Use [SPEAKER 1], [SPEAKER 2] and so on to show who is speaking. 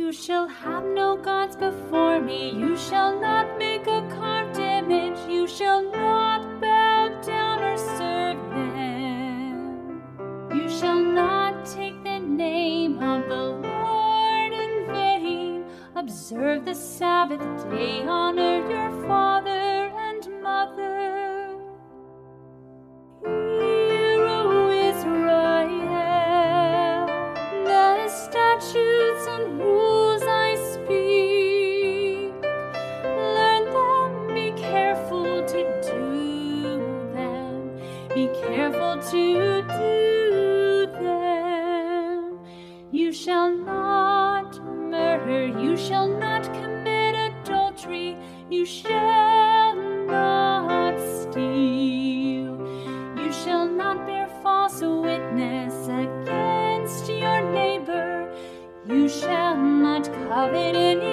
[SPEAKER 1] You shall have no gods before me. You shall not make a carved image. You shall not bow down or serve them. You shall not take the name of the Lord in vain. Observe the Sabbath day. Honor your father and mother. Hear, O Israel, the statutes and rules I speak. Learn them, be careful to do them. Be careful to do them. You shall not murder. You shall not commit adultery. You shall not steal. You shall not bear false witness against your neighbor. You shall not covet in